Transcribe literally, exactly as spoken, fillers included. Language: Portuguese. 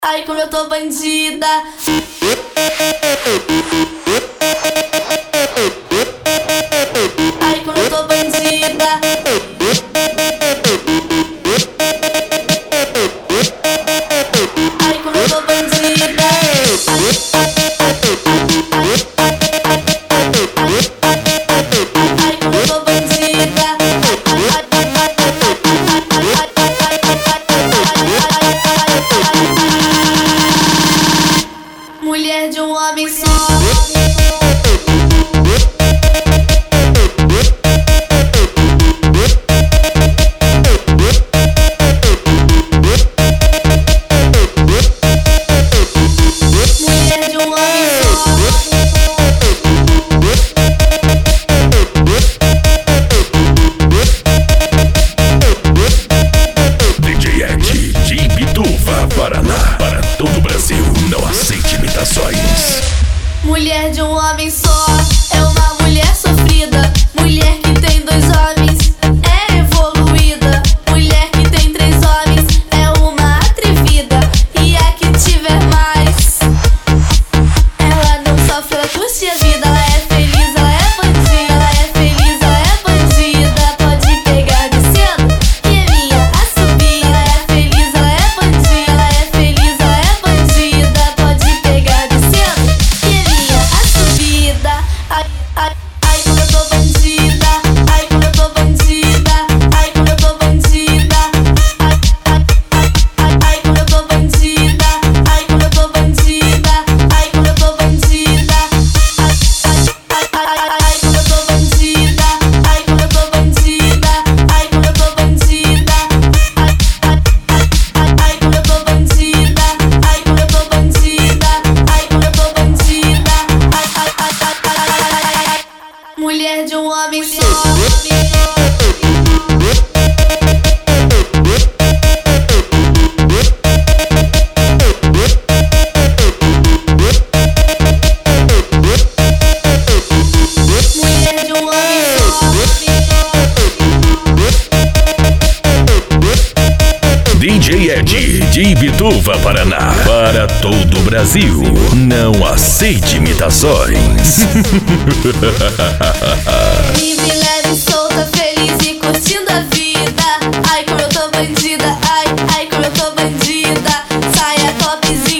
Ai, como eu tô bandida. Ai, como eu tô bandida. Ai, como eu tô bandida. Ai, como eu tô bandida. Mulher de um homem só. Paraná, para todo o Brasil, não aceite imitações. Mulher de um homem só é uma mulher sofrida. Mulher que tem dois homens é evoluída. Mulher que tem três homens é uma atrevida. E a que tiver mais, ela não sofre, ela curte a vida. Ela é feliz, ela é bandida. Ela é feliz, ela é bandida. Pode pegar descendo, que é minha a subir. Ela é feliz, ela é bandida. Ela é feliz, ela é bandida. Pode pegar descendo, que é minha a subida. Ai, ai, ai, como eu tô bandida. Ai, como eu tô bandida. Ai, como eu tô bandida. Ai, ai, ai, ai, como eu tô bandida. Ai, como eu tô bandida. Ai, como eu tô bandida. Ai, ai, ai, ai, como eu tô bandida. Ai, como eu tô bandida. Ai, como eu tô bandida. Ai, ai, ai, como eu tô bandida. Ai, como eu tô bandida. Ai, como eu tô bandida. Ai, ai, ai, ai, ai, mulher de um homem só. Mulher de um homem só. D J Ed, de Ibituva, Paraná, para todo o Brasil, não aceite imitações. Livre, leve, solta, feliz e curtindo a vida. Ai, como eu tô bandida. Ai, ai, como eu tô bandida. Saia topzinha.